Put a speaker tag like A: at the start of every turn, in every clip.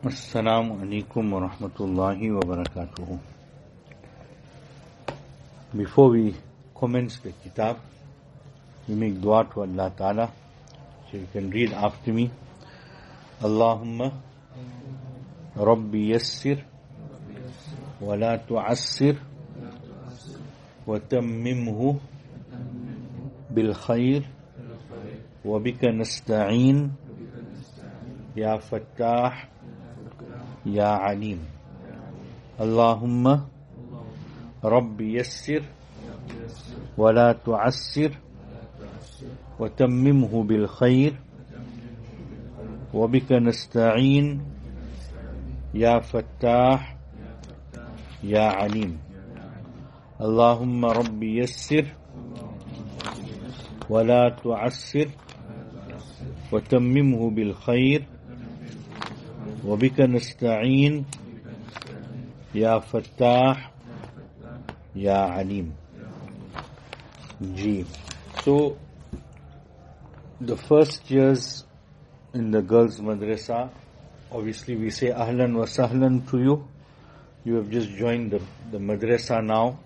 A: Assalamu alaikum wa rahmatullahi wa barakatuhu. Before we commence the kitab, we make dua to Allah Ta'ala. So you can read after me. Allahumma Rabbi yassir wa la tu'assir wa tammimhu bil khair wa bika nasta'in ya fattah Ya Alim. Allahumma Rabbi yassir wa la tu'assir wa tammimhu bil khair wa bika nasta'in Ya Fattah Ya Alim. Allahumma Rabbi yassir wa la tu'assir wa tammimhu bil khair وبك نستعين يا فتاح يا عليم. Ji. So the first years in the girls madrasa, obviously we say ahlan wa sahlan to you. You have just joined the madrasa now,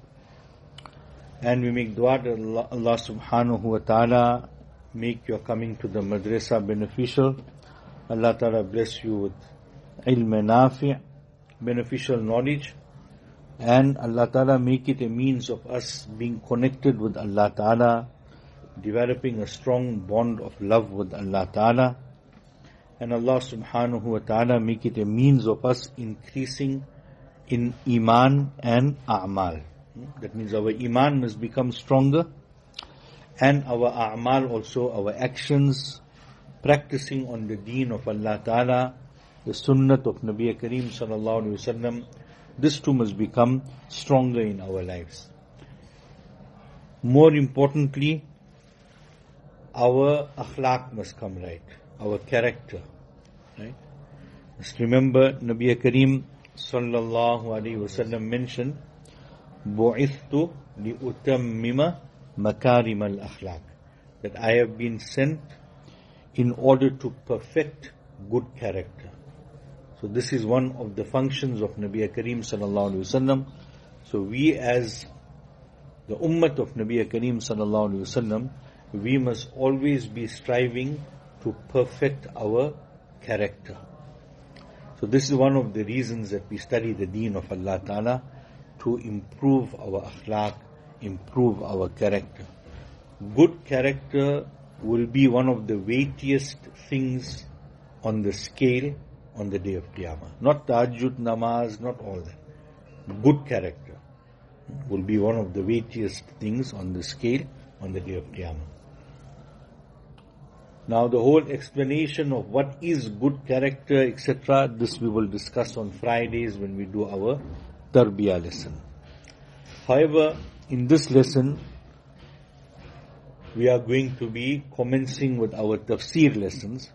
A: and we make dua that Allah subhanahu wa ta'ala make your coming to the madrasa beneficial. Allah ta'ala bless you with ilm nafi', beneficial knowledge, and Allah Ta'ala make it a means of us being connected with Allah Ta'ala, developing a strong bond of love with Allah Ta'ala, and Allah Subhanahu wa Ta'ala make it a means of us increasing in iman and a'mal. That means our iman must become stronger, and our a'mal also, our actions, practicing on the deen of Allah Ta'ala, the sunnat of Nabi Kareem sallallahu alaihi wasallam, this too must become stronger in our lives. More importantly, our akhlaq must come right, our character. Right? Just remember, Nabi Kareem sallallahu alaihi wasallam mentioned, "Bu'ithtu li utammima makarim al-akhlaq," that I have been sent in order to perfect good character. So this is one of the functions of Nabi Kareem sallallahu alaihi wasallam. So we as the ummah of Nabi Kareem sallallahu alaihi wasallam, we must always be striving to perfect our character. So this is one of the reasons that we study the deen of Allah Ta'ala, to improve our akhlaq, improve our character. Good character will be one of the weightiest things on the scale on the day of Qiyamah. Not tahajjud, namaz, not all that. Good character will be one of the weightiest things on the scale on the day of Qiyamah. Now the whole explanation of what is good character, etc., this we will discuss on Fridays when we do our Tarbiyah lesson. However, in this lesson, we are going to be commencing with our tafsir lessons,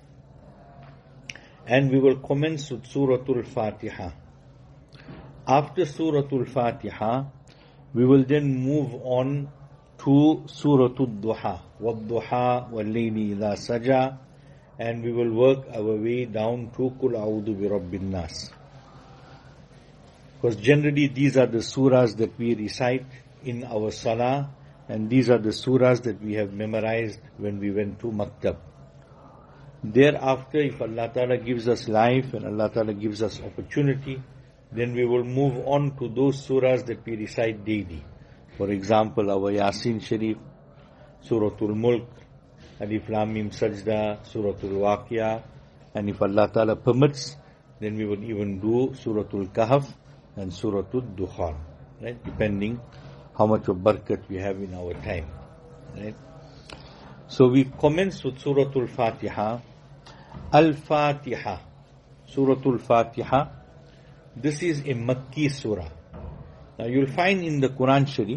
A: and we will commence with Suratul Fatiha. After Suratul Fatiha, we will then move on to Suratul Duha, وَالضُّحَى وَاللَّيْلِ إِذَا سَجَى, and we will work our way down to Qul A'udhu bi Rabbin Nas. Because generally these are the surahs that we recite in our salah, and these are the surahs that we have memorized when we went to Maktab. Thereafter, if Allah Ta'ala gives us life and Allah Ta'ala gives us opportunity, then we will move on to those surahs that we recite daily. For example, our Yasin Sharif, Suratul Mulk, Alif Lam Mim Sajda, Suratul Waqia, and if Allah Ta'ala permits, then we will even do Suratul Kahf and Suratul Dukhan, right? Depending how much of barakat we have in our time, right? So we commence with Suratul Fatiha. Al-Fatiha, Suratul Fatiha. This is a Makki surah. Now you'll find in the Quran Sharif,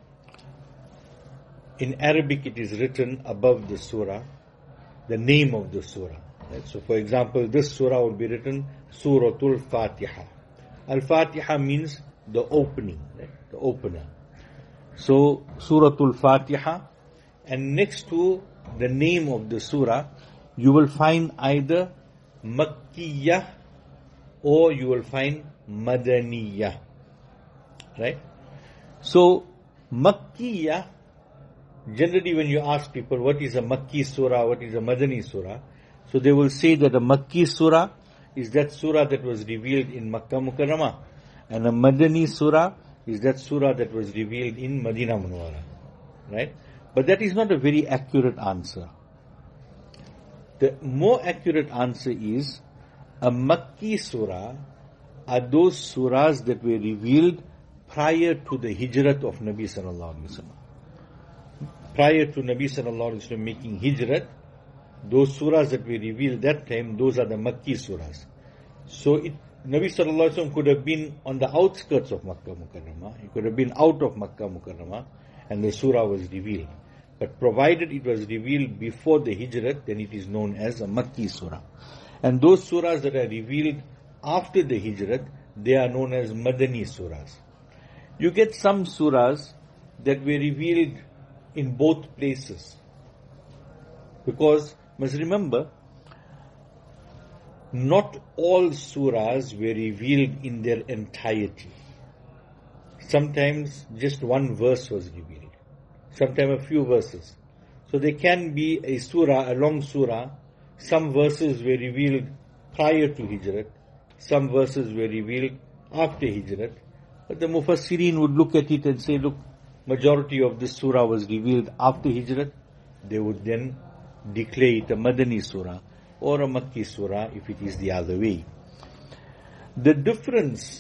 A: in Arabic it is written above the surah, the name of the surah. Right? So for example, this surah will be written Suratul Fatiha. Al-Fatiha means the opening, right? The opener. So Suratul Fatiha, and next to the name of the surah, you will find either Makkiyah or you will find Madaniyah. Right? So, Makkiyah, generally when you ask people what is a Makki surah, what is a Madani surah, so they will say that a Makki surah is that surah that was revealed in Makkah Mukarramah, and a Madani surah is that surah that was revealed in Madinah Munawwara. Right? But that is not a very accurate answer. The more accurate answer is, a Makki surah are those surahs that were revealed prior to the hijrat of Nabi sallallahu alaihi wasallam. Prior to Nabi sallallahu alaihi wasallam making hijrat, those surahs that were revealed that time, those are the Makki surahs. So Nabi sallallahu alaihi wasallam could have been on the outskirts of Makkah Mukarramah. He could have been out of Makkah Mukarramah, and the surah was revealed. But provided it was revealed before the hijrat, then it is known as a Makki surah. And those surahs that are revealed after the hijrat, they are known as Madani surahs. You get some surahs that were revealed in both places. Because, must remember, not all surahs were revealed in their entirety. Sometimes just one verse was revealed. Sometimes a few verses. So there can be a surah, a long surah. Some verses were revealed prior to hijrat. Some verses were revealed after hijrat. But the Mufassirin would look at it and say, look, majority of this surah was revealed after hijrat. They would then declare it a Madani surah or a Makki surah if it is the other way. The difference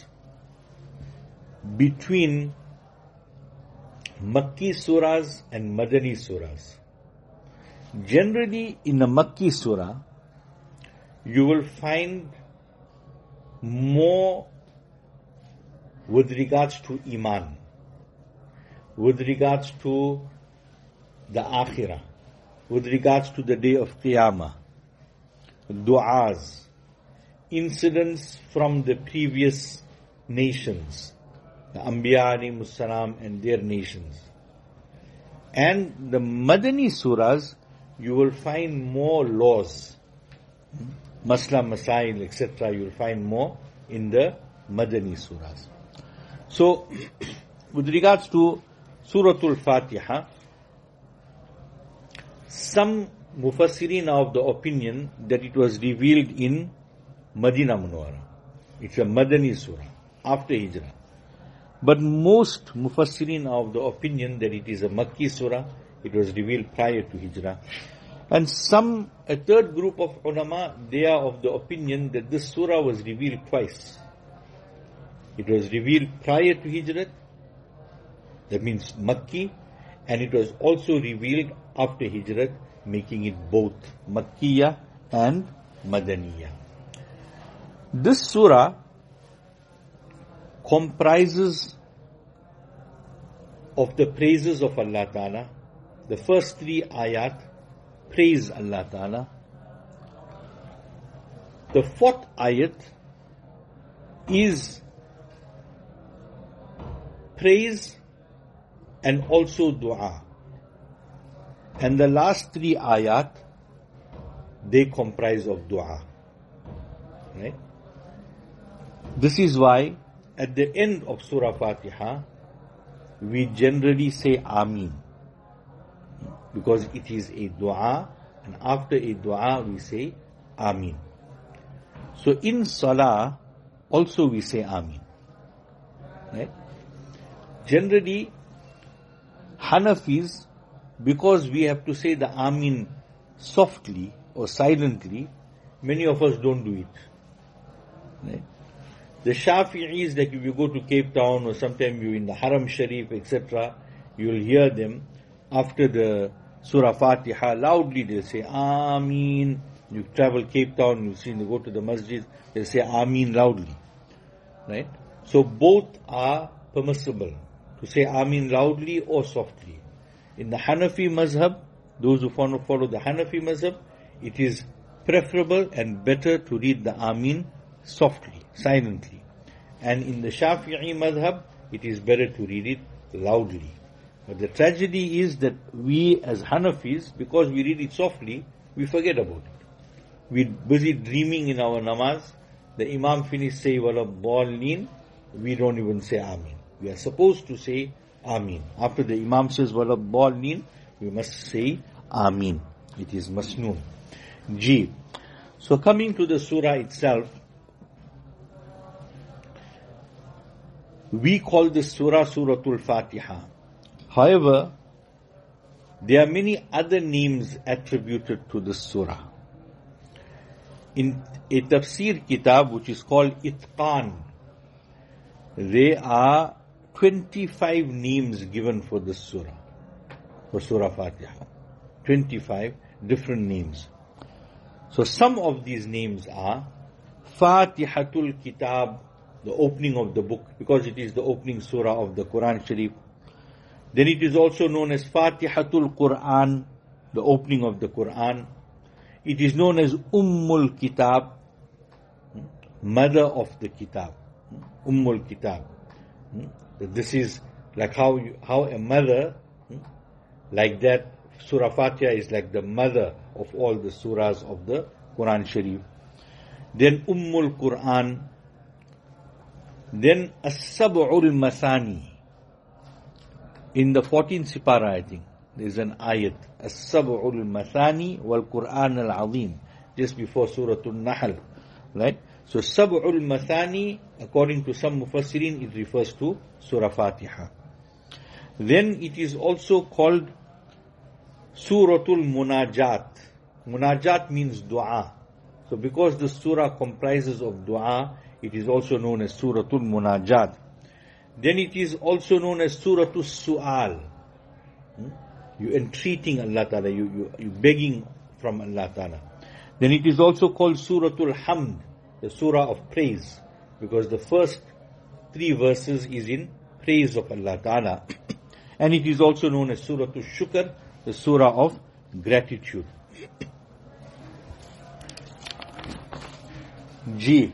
A: between Makki surahs and Madani surahs. Generally, in a Makki surah, you will find more with regards to Iman, with regards to the Akhirah, with regards to the day of Qiyamah, du'as, incidents from the previous nations, the Anbiya alayhimus salam and their nations. And the Madani surahs, you will find more laws, Masla, Masail, etc. You will find more in the Madani surahs. So, with regards to Suratul Fatiha, some Mufassirin are of the opinion that it was revealed in Madinah Munawwara. It's a Madani surah, after Hijrah. But most Mufassirin are of the opinion that it is a Makki surah, it was revealed prior to Hijrah. And a third group of ulama, they are of the opinion that this surah was revealed twice. It was revealed prior to Hijrat, that means Makki, and it was also revealed after Hijrat, making it both Makkiyah and Madaniyah. This surah comprises of the praises of Allah Ta'ala. The first 3 ayat praise Allah Ta'ala. The 4th ayat is praise and also dua. And the last 3 ayat, they comprise of dua. Right? This is why at the end of Surah Fatiha, we generally say Ameen. Because it is a dua, and after a dua we say Ameen. So in Salah, also we say Ameen. Right? Generally, Hanafis, because we have to say the Ameen softly or silently, many of us don't do it. Right? The Shafi'is, like if you go to Cape Town or sometime you in the Haram Sharif, etc., you will hear them after the Surah Fatiha, loudly they say Ameen. You travel Cape Town, you see, they go to the masjid, they say Ameen loudly. Right? So both are permissible, to say Ameen loudly or softly. In the Hanafi mazhab, those who follow the Hanafi mazhab, it is preferable and better to read the Ameen softly, silently. And in the Shafi'i madhab, it is better to read it loudly. But the tragedy is that we as Hanafis, because we read it softly, we forget about it. We're busy dreaming in our namaz, the Imam finished say wala dallin, we don't even say Ameen. We are supposed to say Ameen. After the Imam says wala dallin, we must say Ameen. It is masnoon. G. So coming to the surah itself, we call this surah Suratul Fatiha. However, there are many other names attributed to this surah. In a tafsir kitab which is called Itqan, there are 25 names given for this surah, for Surah Fatiha. 25 different names. So some of these names are Fatihatul Kitab, the opening of the book, because it is the opening surah of the Quran Sharif. Then it is also known as Fatihatul Quran, the opening of the Quran. It is known as Ummul Kitab, mother of the Kitab. Ummul Kitab. This is like how a mother, like that, Surah Fatiha is like the mother of all the surahs of the Quran Sharif. Then Ummul Quran. Then As-Sab'ul Masani. In the 14th Sipara, I think, there is an ayat. As-Sab'ul Masani wal Quran al-Azim. Just before Surah Al-Nahl. Right? So Sab'ul Masani, according to some Mufassirin, it refers to Surah Fatiha. Then it is also called Suratul Munajat. Munajat means dua. So because the surah comprises of dua, it is also known as Suratul Munajat. Then it is also known as Suratul Su'al. You entreating Allah Ta'ala, you begging from Allah Ta'ala. Then it is also called Suratul Hamd, the surah of praise, because the first 3 verses is in praise of Allah Ta'ala. And it is also known as Suratul Shukr, the surah of gratitude. G.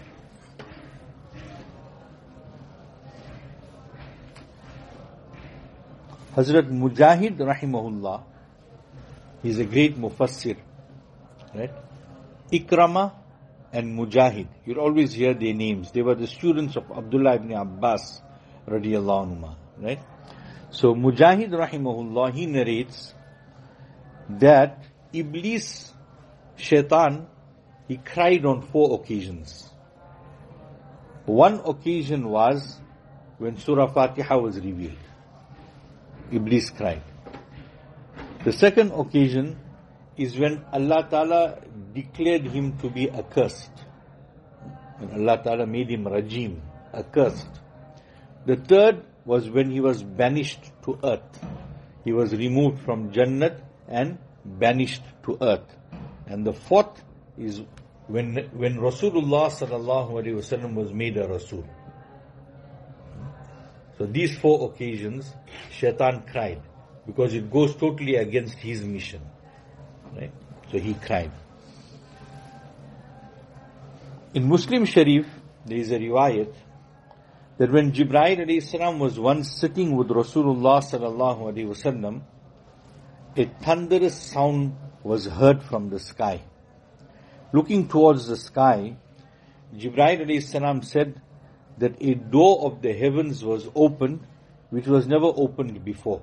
A: Hazrat Mujahid rahimahullah, he is a great mufassir, right? Ikrama and Mujahid, you'll always hear their names. They were the students of Abdullah ibn Abbas radiyallahu anhu, right? So Mujahid rahimahullah, he narrates that Iblis, Shaitan, he cried on 4 occasions. One occasion was when Surah Fatiha was revealed. Iblis cried. The second occasion is when Allah Ta'ala declared him to be accursed. When Allah Ta'ala made him rajim, accursed. The third was when he was banished to earth. He was removed from Jannat and banished to earth. And the fourth is when Rasulullah sallallahu alaihi wasallam was made a Rasul. So these 4 occasions, Shaitan cried, because it goes totally against his mission. Right? So he cried. In Muslim Sharif, there is a riwayat that when Jibreel alayhi salam was once sitting with Rasulullah sallallahu alaihi wasallam, a thunderous sound was heard from the sky. Looking towards the sky, Jibreel alayhi salam said that a door of the heavens was opened, which was never opened before.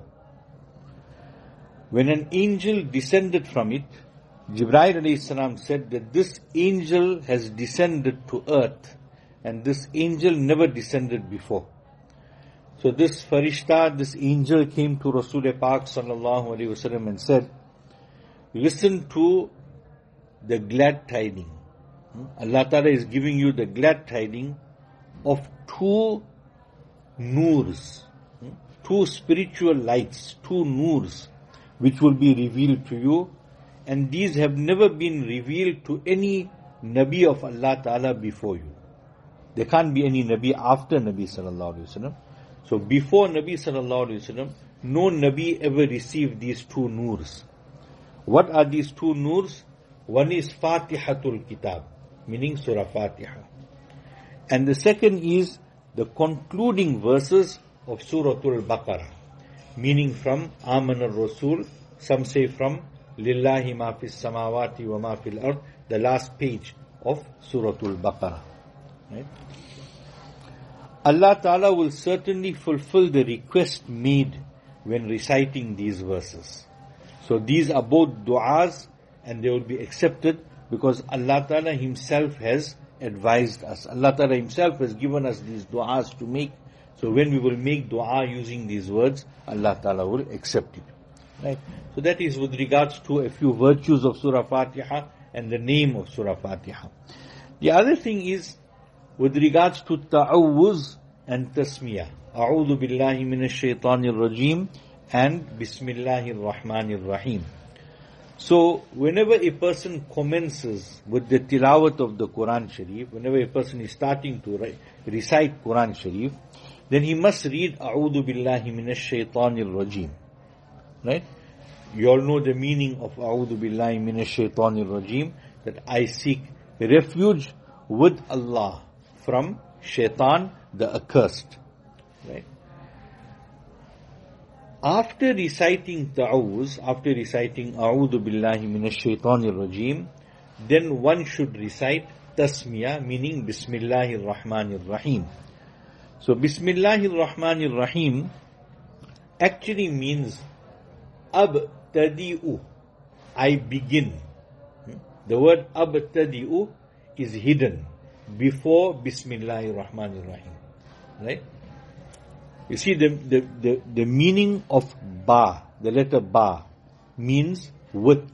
A: When an angel descended from it, Jibreel alayhi salam said that this angel has descended to earth, and this angel never descended before. So this farishta, this angel came to Rasul Pak sallallahu alaihi wasallam and said, listen to the glad tiding. Allah Ta'ala is giving you the glad tiding of 2 noors, 2 spiritual lights, 2 noors, which will be revealed to you, and these have never been revealed to any Nabi of Allah Ta'ala before you. There can't be any Nabi after Nabi sallallahu alaihi wasallam. So before Nabi sallallahu alaihi wasallam, no Nabi ever received these 2 noors. What are these 2 noors? One is Fatihatul Kitab, meaning Surah Fatiha. And the second is the concluding verses of Suratul Baqarah, meaning from Aman al-Rasul, some say from Lillahi ma fis samawati wa ma fil ard, the last page of Surah Al-Baqarah. Right? Allah Ta'ala will certainly fulfill the request made when reciting these verses. So these are both du'as and they will be accepted because Allah Ta'ala Himself has advised us. Allah Ta'ala Himself has given us these du'as to make. So when we will make du'a using these words, Allah Ta'ala will accept it. Right? So that is with regards to a few virtues of Surah Fatiha and the name of Surah Fatiha. The other thing is with regards to ta'awuz and tasmiyah. A'udhu billahi minash shaitanir rajim and Bismillahir Rahmanir Rahim. So whenever a person commences with the tilawat of the Quran Sharif, whenever a person is starting to recite Quran Sharif, then he must read A'udhu billahi minash shaitanir rajim. Right? You all know the meaning of A'udhu billahi minash shaitanir rajim, that I seek refuge with Allah from shaitan, the accursed. Right? After reciting ta'awuz, after reciting A'udhu billahi minash shaitanir rajim, then one should recite tasmiyah, meaning Bismillahir Rahmanir Rahim. So Bismillahir Rahmanir Rahim actually means abtadi'u, I begin. The word abtadi'u is hidden before Bismillahir Rahmanir Rahim. Right? You see the meaning of ba, the letter ba, means with.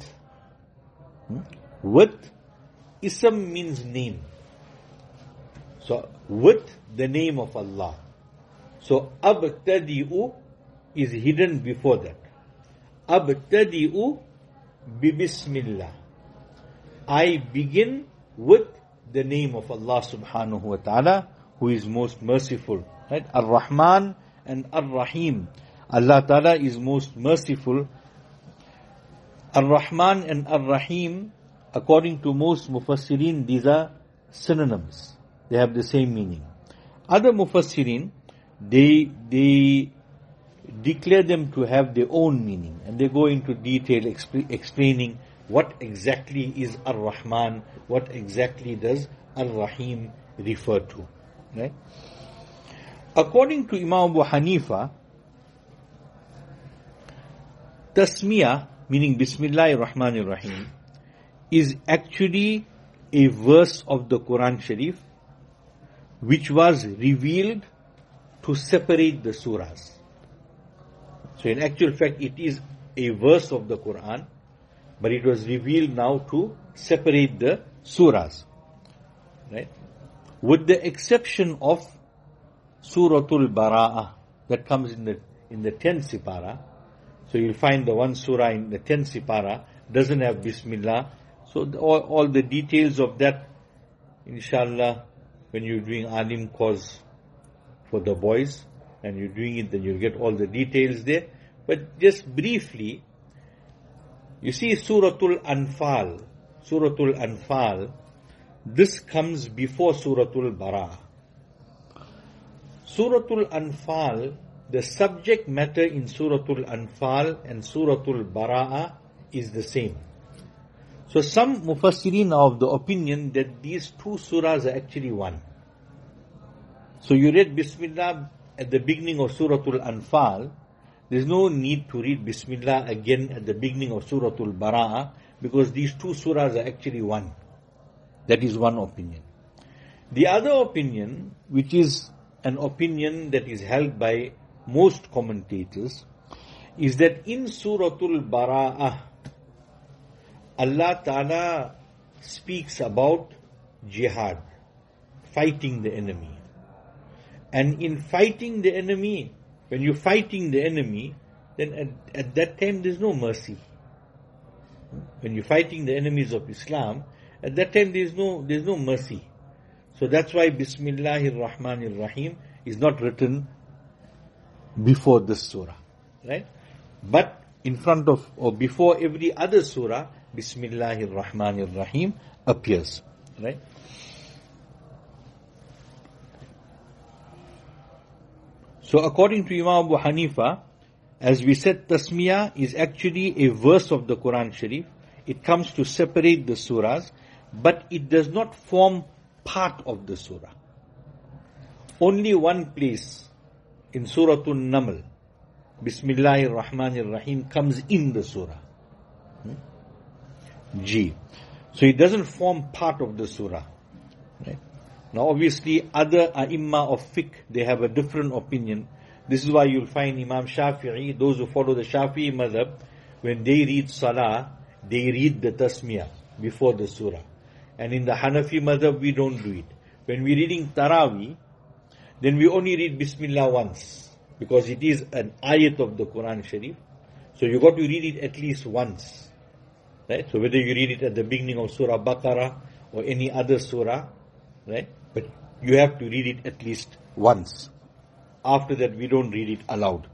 A: With, ism means name. So with the name of Allah. So abtadi'u is hidden before that. Abtadi'u bi bismillah. I begin with the name of Allah subhanahu wa ta'ala, who is most merciful. Right? Ar-Rahman and Ar-Rahim. Allah Ta'ala is most merciful. Ar-Rahman and Ar-Rahim, according to most Mufassirin, these are synonyms. They have the same meaning. Other Mufassirin, they declare them to have their own meaning. And they go into detail explaining what exactly is Ar-Rahman, what exactly does Ar-Rahim refer to. Right? According to Imam Abu Hanifa, tasmiyah, meaning Bismillahir Rahmanir Rahim, is actually a verse of the Quran Sharif which was revealed to separate the surahs. So in actual fact it is a verse of the Quran, but it was revealed now to separate the surahs. Right? With the exception of Suratul Bara'ah, that comes in the 10th Sipara. So you'll find the one surah in the 10th Sipara doesn't have Bismillah. So all the details of that, inshallah, when you're doing Alim course for the boys, and you're doing it, then you'll get all the details there. But just briefly, you see Suratul Anfal. Suratul Anfal, this comes before Suratul Bara'ah. Suratul Anfal, the subject matter in Suratul Anfal and Suratul Bara'ah is the same. So some Mufassirin are of the opinion that these two surahs are actually one. So you read Bismillah at the beginning of Suratul Anfal, there's no need to read Bismillah again at the beginning of Suratul Bara'ah, because these two surahs are actually one. That is one opinion. The other opinion, which is an opinion that is held by most commentators, is that in Suratul Bara'ah, Allah Ta'ala speaks about jihad, fighting the enemy. And in fighting the enemy, when you're fighting the enemy, then at that time there's no mercy. When you're fighting the enemies of Islam, at that time there's no mercy. So that's why Bismillahir Rahmanir Rahim is not written before this surah. Right? But in front of or before every other surah, Bismillahir Rahmanir Rahim appears. Right? So according to Imam Abu Hanifa, as we said, Tasmiyah is actually a verse of the Quran Sharif. It comes to separate the surahs. but it does not form part of the surah. Only one place in Surah An-Naml, Bismillahir Rahmanir Rahim, comes in the surah. G. So it doesn't form part of the surah. Right? Now obviously other A'imma of fiqh, they have a different opinion. This is why you'll find Imam Shafi'i, those who follow the Shafi'i madhab, when they read Salah, they read the Tasmiyah before the surah. And in the Hanafi madhab, we don't do it. When we're reading Taraweeh, then we only read Bismillah once, because it is an ayat of the Quran Sharif. So you got to read it at least once. Right? So whether you read it at the beginning of Surah Baqarah or any other surah, right? But you have to read it at least once. After that, we don't read it aloud.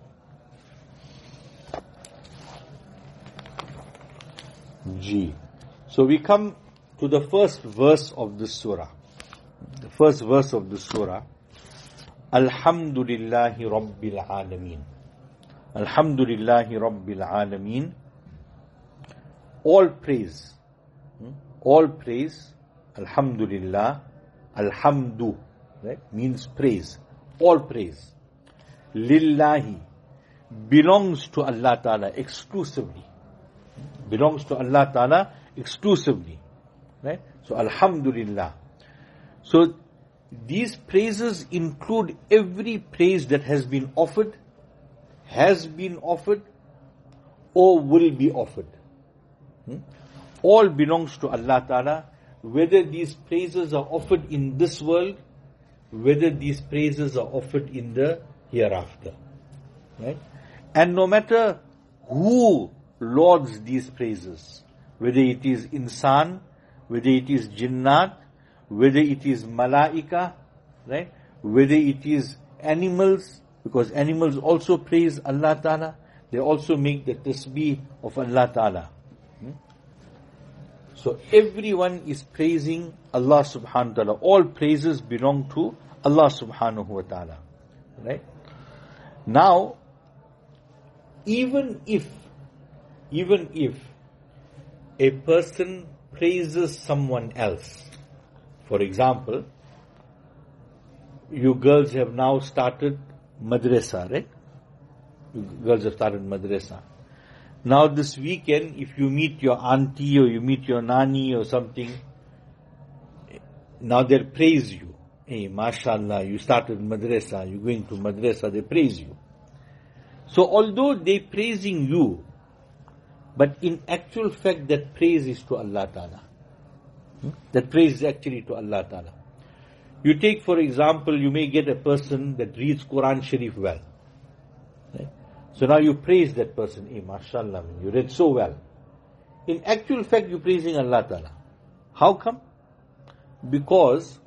A: G. So we come to the first verse of the surah. The first verse of the surah. Alhamdulillahi Rabbil Alameen. Alhamdulillahi Rabbil Alameen. All praise, Alhamdulillah, Alhamdu, right, means praise, all praise. Lillahi, belongs to Allah Ta'ala exclusively. Belongs to Allah Ta'ala exclusively. Right? So Alhamdulillah. So these praises include every praise that has been offered, or will be offered. All belongs to Allah Ta'ala, whether these praises are offered in this world, whether these praises are offered in the hereafter. Right? And no matter who lauds these praises, whether it is insan, whether it is jinnat, whether it is malaika, right? Whether it is animals, because animals also praise Allah Ta'ala, they also make the tasbih of Allah Ta'ala. So everyone is praising Allah subhanahu wa ta'ala. All praises belong to Allah subhanahu wa ta'ala. Right? Now, even if a person praises someone else, for example, you girls have now started madrasa, right? You girls have started madrasa. Now this weekend, if you meet your auntie or you meet your nani or something, now they'll praise you. Hey, mashallah, you started madrasa, you're going to madrasa, they praise you. So although they're praising you, but in actual fact that praise is to Allah Ta'ala. That praise is actually to Allah Ta'ala. You take for example, you may get a person that reads Quran Sharif well. Right? So now you praise that person. Hey, mashallah, you read so well. In actual fact, you're praising Allah Ta'ala. How come? Because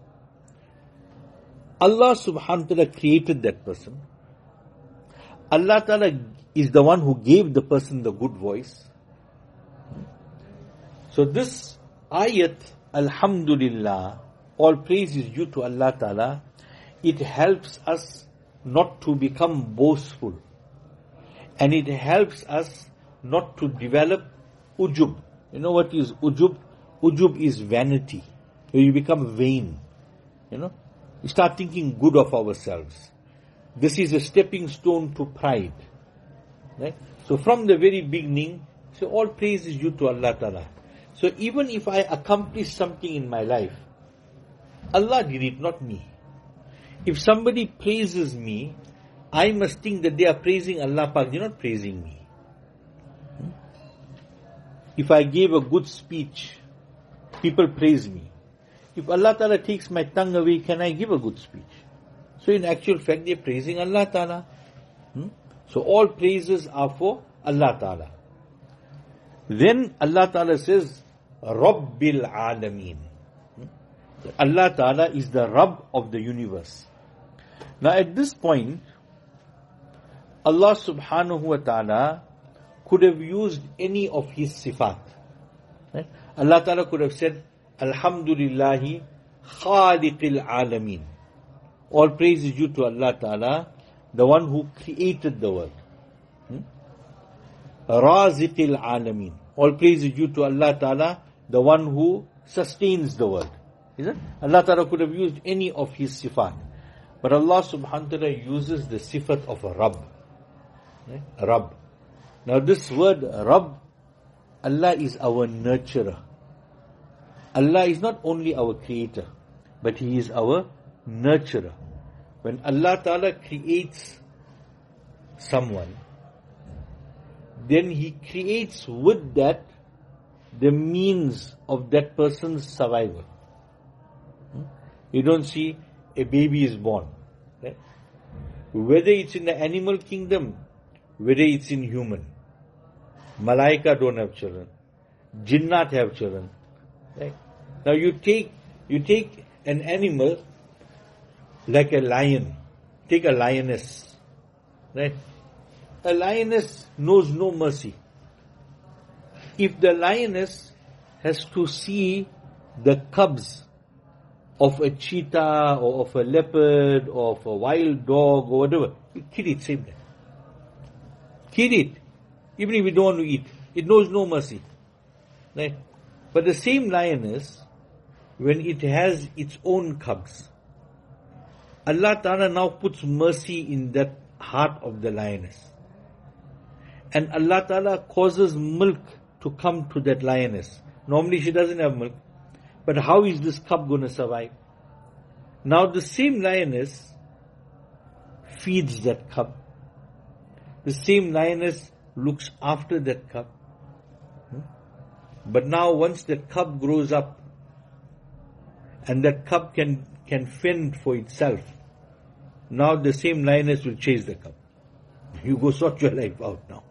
A: Allah subhanahu wa ta'ala created that person. Allah Ta'ala is the one who gave the person the good voice. So this ayat, Alhamdulillah, all praise is due to Allah Ta'ala, it helps us not to become boastful. And it helps us not to develop ujub. You know what is ujub? Ujub is vanity. Where you become vain. You know? We start thinking good of ourselves. This is a stepping stone to pride. Right? So from the very beginning, so all praise is due to Allah Ta'ala. So even if I accomplish something in my life, Allah did it, not me. If somebody praises me, I must think that they are praising Allah Pak, they're not praising me. If I gave a good speech, people praise me. If Allah Ta'ala takes my tongue away, can I give a good speech? So in actual fact, they're praising Allah Ta'ala. So all praises are for Allah Ta'ala. Then Allah Ta'ala says, Rabbil Alameen. Allah Ta'ala is the Rabb of the universe. Now at this point, Allah subhanahu wa ta'ala could have used any of his sifat. Right? Allah Ta'ala could have said, Alhamdulillahi Khaliqil Alameen. All praise is due to Allah Ta'ala, the one who created the world. Raziqil Alameen. All praise is due to Allah Ta'ala, the one who sustains the world. Is it? Allah Ta'ala could have used any of His sifat. But Allah subhanahu wa ta'ala uses the sifat of a Rabb. Right? A Rabb. Now this word Rabb, Allah is our nurturer. Allah is not only our creator, but He is our nurturer. When Allah Ta'ala creates someone, then He creates with that the means of that person's survival. You don't see a baby is born. Right? Whether it's in the animal kingdom, whether it's in human. Malaika don't have children. Jinnat have children. Right? Now you take an animal like a lion. Take a lioness. Right? A lioness knows no mercy. If the lioness has to see the cubs of a cheetah or of a leopard or of a wild dog or whatever, you kill it, same time. Kill it. Even if you don't want to eat. It knows no mercy. Right? But the same lioness, when it has its own cubs, Allah Ta'ala now puts mercy in that heart of the lioness. And Allah Ta'ala causes milk to come to that lioness. Normally she doesn't have milk. But how is this cub going to survive? Now the same lioness feeds that cub. The same lioness looks after that cub. But now once that cub grows up and that cub can fend for itself, now the same lioness will chase the cub. You go sort your life out now.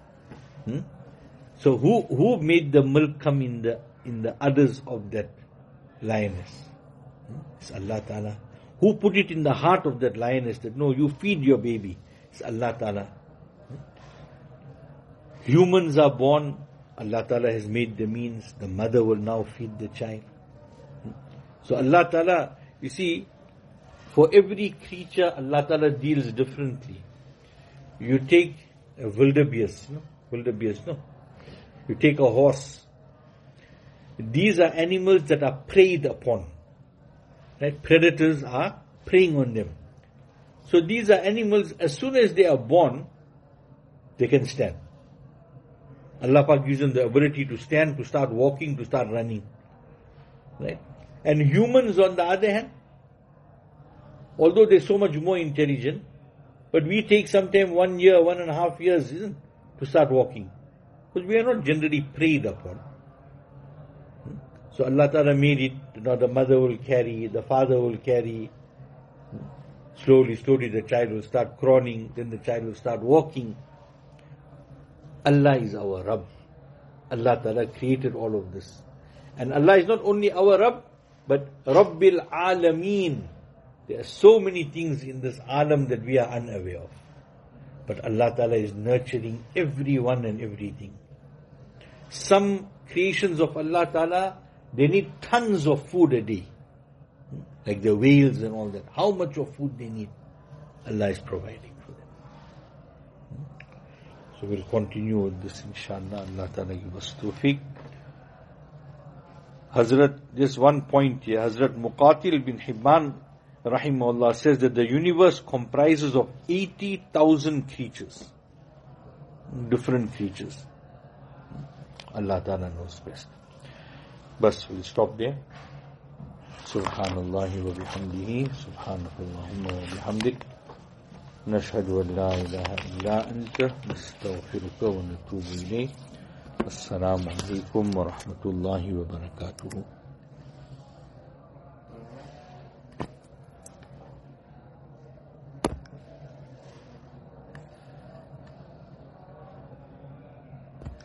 A: So who made the milk come in the udders of that lioness? It's Allah Ta'ala. Who put it in the heart of that lioness that no, you feed your baby? It's Allah Ta'ala. Humans are born, Allah Ta'ala has made the means, the mother will now feed the child. So Allah Ta'ala, you see, for every creature Allah Ta'ala deals differently. You take a wildebeest, you take a horse. These are animals that are preyed upon. Right? Predators are preying on them. So these are animals, as soon as they are born, they can stand. Allah Pak gives them the ability to stand, to start walking, to start running. Right? And humans, on the other hand, although they're so much more intelligent, but we take sometime 1 year, 1.5 years, to start walking. Because we are not generally preyed upon. So Allah Ta'ala made it, now the mother will carry, the father will carry. Slowly the child will start crawling, then the child will start walking. Allah is our Rabb. Allah Ta'ala created all of this. And Allah is not only our Rabb, but Rabbil Alameen. There are so many things in this alam that we are unaware of. But Allah Ta'ala is nurturing everyone and everything. Some creations of Allah Ta'ala, they need tons of food a day. Like the whales and all that. How much of food they need, Allah is providing for them. So we'll continue with this inshallah. Allah Ta'ala give us tawfiq. Hazrat, just one point here. Hazrat Muqatil bin Hibban rahimahullah says that the universe comprises of 80,000 creatures. Different creatures. Allah Ta'ala knows best. Bas, we'll stop there. Subhanallah wa bihamdihi. Subhanallahumma wa bihamdik. Nashhadu an la ilaha illa anta. Nastaghfiruka wa natubu ilayk. Assalamu alaikum wa rahmatullahi wa barakatuhu.